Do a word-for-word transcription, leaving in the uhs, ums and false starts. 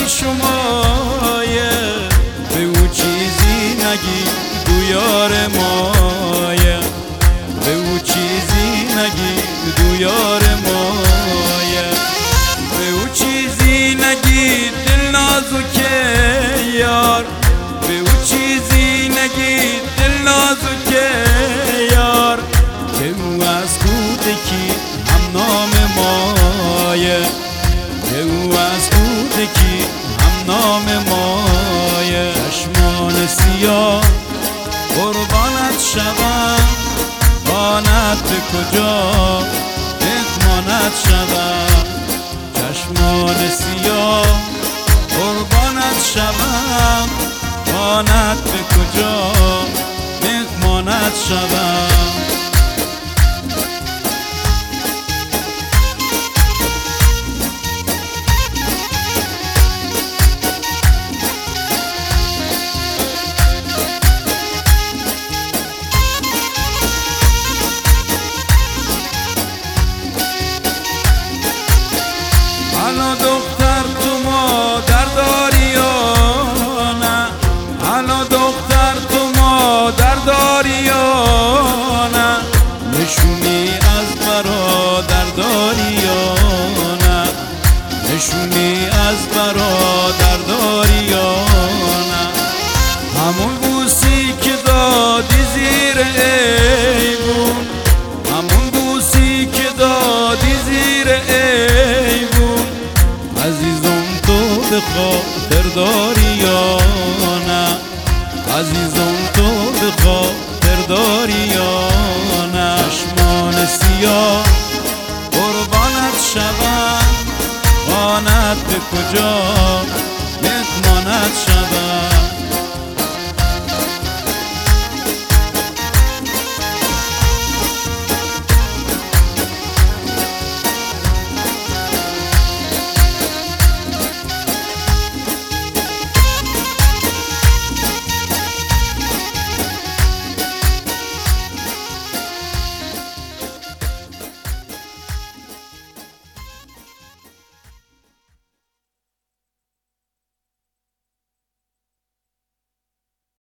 شمایه به او چیزی نگی دو یار مایه به او چیزی نگی دو یار مایه به او چیزی نگی دل نازکه یار به او چیزی نگی دل نازکه یار که او از کودکی هم نام مایه که او از کودکی هم نام مایه چشمان سیاه قربانت شوم بانت به کجا مهمانت شوم چشمان سیاه قربانت شوم بانت به کجا مهمانت شوم الو دختر تو مادر داری یا نه الو دختر تو مادر داری یا نه نشونی از برادر داری یا نه نشونی از برادر داری یا نه همون بوسی که دادی زیر ایوون همون بوسی که دادی زیر ایوون عزیزم تو به خاطر داری یا نه عزیزم تو به خاطر داری یا نه چشمان سیاه قربانت شوم بانت به کجا